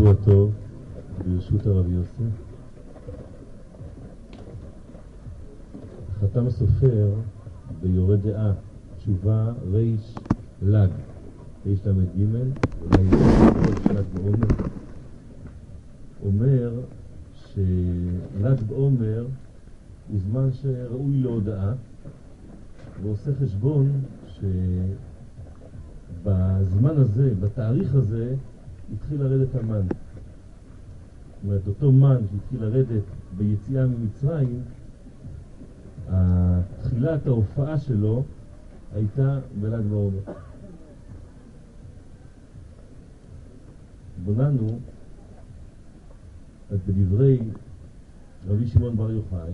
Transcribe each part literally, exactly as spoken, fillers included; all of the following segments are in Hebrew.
שבוע טוב, ברשות הרב יוסף. חתם הסופר ביורה דעה, תשובה ריש לג, ריש למד ג', אולי ריש לג בעומר. אומר שלג בעומר הוא זמן שראוי להודעה, ועושה חשבון שבזמן הזה, בתאריך הזה, התחיל לרדת המן. זאת אומרת, אותו מן שהתחיל לרדת ביציאה ממצרים, תחילת ההופעה שלו הייתה בל"ג בעומר. בוננו בדברי רבי שמעון בר יוחאי,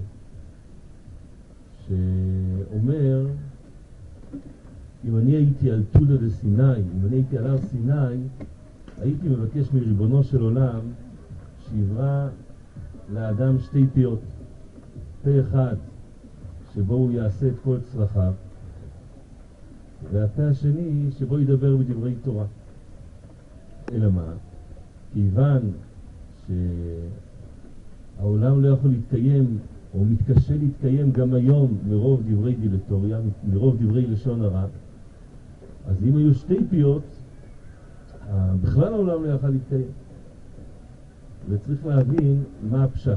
שאומר, אם אני הייתי על תולה דסיני, אם אני הייתי על הר סיני, הייתי מבקש מריבונו של עולם שיברא לאדם שתי פיות, פה אחד שבו הוא יעשה את כל צרכיו, והפה השני שבו ידבר בדברי תורה. אלא מה? כיוון שהעולם לא יכול להתקיים או מתקשה להתקיים גם היום מרוב דברי דילטוריה, מרוב דברי לשון הרע, אז אם היו שתי פיות, בכלל העולם לא יכול להתקיים. וצריך להבין מה הפשט.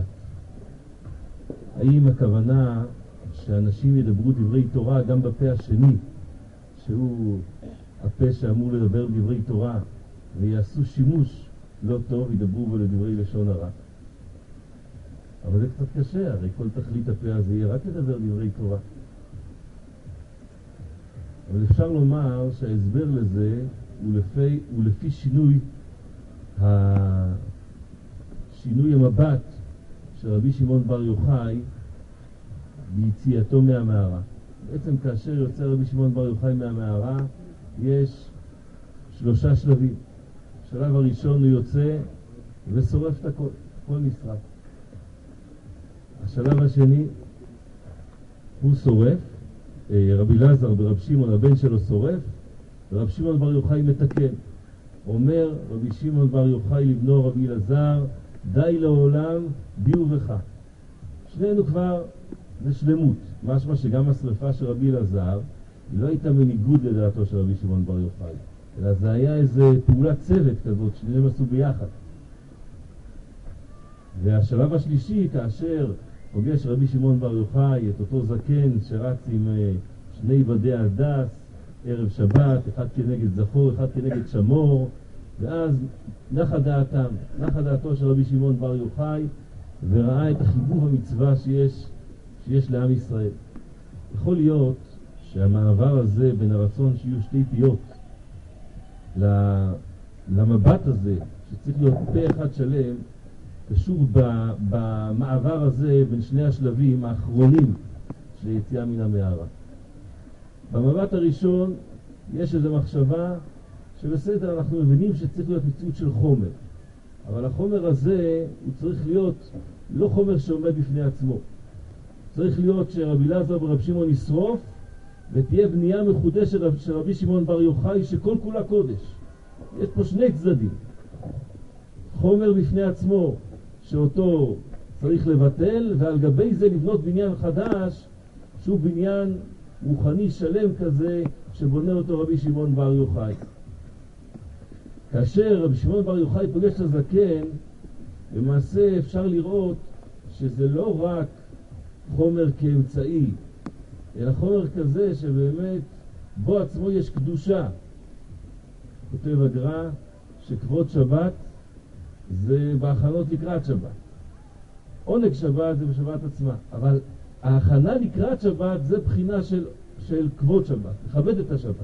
האם הכוונה שאנשים ידברו דברי תורה גם בפה השני, שהוא הפה שאמור לדבר דברי תורה, ויעשו שימוש לא טוב, ידברו בו לדברי לשון הרע? אבל זה קצת קשה, הרי כל תכלית הפה הזה יהיה רק לדבר דברי תורה. אבל אפשר לומר שההסבר לזה הוא לפי, הוא לפי שינוי, ה... שינוי המבט של רבי שמעון בר יוחאי ביציאתו מהמערה. בעצם כאשר יוצא רבי שמעון בר יוחאי מהמערה, יש שלושה שלבים. השלב הראשון הוא יוצא ושורף את הכל, הכל נשרף. השלב השני הוא שורף, רבי אלעזר ברב שמעון הבן שלו שורף, ורב שמעון בר יוחאי מתקן. אומר רבי שמעון בר יוחאי לבנו רבי אלעזר, די לעולם בי ובך. שנינו כבר לשלמות. משמע שגם השרפה של רבי אלעזר היא לא הייתה בניגוד לדעתו של רבי שמעון בר יוחאי, אלא זה היה איזה פעולת צוות כזאת שניהם עשו ביחד. והשלב השלישי, כאשר פוגש רבי שמעון בר יוחאי את אותו זקן שרץ עם שני בדי הדס ערב שבת, אחד כנגד זכור, אחד כנגד שמור, ואז נחה דעתם, נחה דעתו של רבי שמעון בר יוחאי, וראה את החיבור המצווה שיש, שיש לעם ישראל. יכול להיות שהמעבר הזה בין הרצון שיהיו שתי פיות למבט הזה שצריך להיות פה אחד שלם, קשור במעבר הזה בין שני השלבים האחרונים של יציאה מן המערה. במבט הראשון יש איזו מחשבה שבסדר, אנחנו מבינים שצריך להיות מציאות של חומר, אבל החומר הזה הוא צריך להיות לא חומר שעומד בפני עצמו. צריך להיות שרבי אלעזר ורב שמעון ישרוף, ותהיה בנייה מחודשת של רבי שמעון בר יוחאי שכל כולה קודש. יש פה שני צדדים. חומר בפני עצמו שאותו צריך לבטל, ועל גבי זה לבנות בניין חדש, שהוא בניין רוחני שלם כזה שבונה אותו רבי שמעון בר יוחאי. כאשר רבי שמעון בר יוחאי פוגש את הזקן, למעשה אפשר לראות שזה לא רק חומר כאמצעי, אלא חומר כזה שבאמת בו עצמו יש קדושה. כותב הגר"א שכבוד שבת זה בהכנות לקראת שבת. עונג שבת זה בשבת עצמה, אבל ההכנה לקראת שבת זה בחינה של, של כבוד שבת, לכבד את השבת.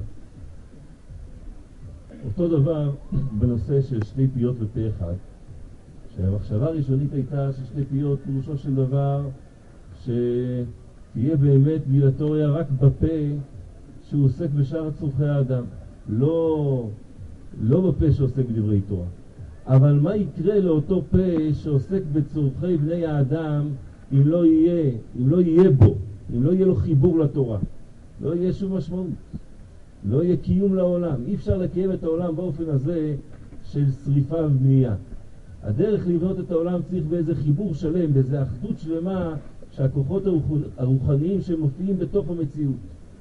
אותו דבר בנושא של שתי פיות ופה אחד, שהמחשבה הראשונית הייתה ששתי פיות פירושו של דבר שתהיה באמת דילטוריה רק בפה שהוא עוסק בשאר צורכי האדם, לא, לא בפה שעוסק בדברי תורה. אבל מה יקרה לאותו פה שעוסק בצורכי בני האדם אם לא יהיה, אם לא יהיה בו, אם לא יהיה לו חיבור לתורה? לא יהיה שום משמעות, לא יהיה קיום לעולם. אי אפשר לקיים את העולם באופן הזה של שריפה ובנייה. הדרך לבנות את העולם צריך באיזה חיבור שלם, באיזה אחדות שלמה, שהכוחות הרוחניים שמופיעים בתוך המציאות.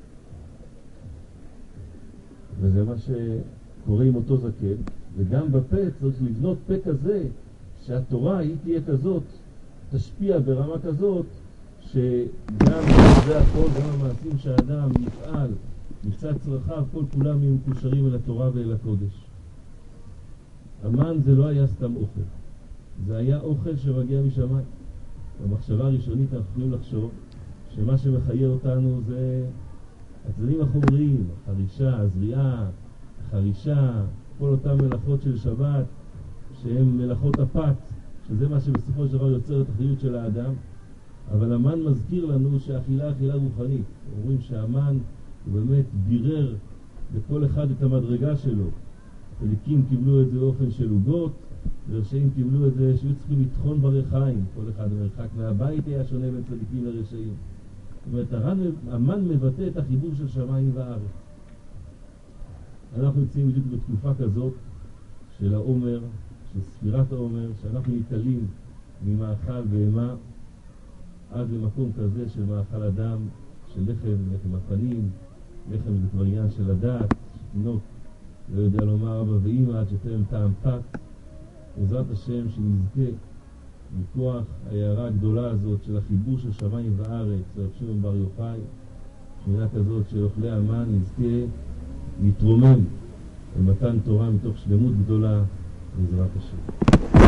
וזה מה שקורה עם אותו זקן, וגם בפה צריך לבנות פה כזה, שהתורה היא תהיה כזאת, תשפיע ברמה כזאת, שגם זה הכל, גם המעשים שהאדם יפעל, מצד צרכיו, כל כולם יהיו מקושרים אל התורה ואל הקודש. המן זה לא היה סתם אוכל, זה היה אוכל שמגיע משמיים. במחשבה הראשונית אנחנו יכולים לחשוב שמה שמחיה אותנו זה הצדדים החומריים, החרישה, הזריעה, החרישה, כל אותם מלאכות של שבת שהן מלאכות הפת, שזה מה שבסופו של דבר יוצר את החיות של האדם. אבל המן מזכיר לנו שהאכילה אכילה רוחנית. אומרים שהמן הוא באמת בירר לכל אחד את המדרגה שלו. צדיקים קיבלו את זה באופן של עוגות, ורשעים קיבלו את זה שהיו צריכים לטחון בריחיים. כל אחד מרחק מהבית היה שונה בין צדיקים לרשעים. זאת אומרת, המן מבטא את החיבור של שמיים וארץ. אנחנו נמצאים בדיוק בתקופה כזאת של העומר, של ספירת העומר, שאנחנו ניטלים ממאכל בהמה עד למקום כזה של מאכל אדם, של לחם, לחם הפנים, לחם זה כבר עניין של הדעת, שתינוק לא יודע לומר אבא ואמא עד שתרם טעם פת. בעזרת השם שנזכה מכוח ההערה הגדולה הזאת של החיבור של שמיים וארץ, רב שמעון בר יוחאי, שמינה כזאת של אוכלי המן, נזכה להתרומם במתן תורה מתוך שלמות גדולה בעזרת השם.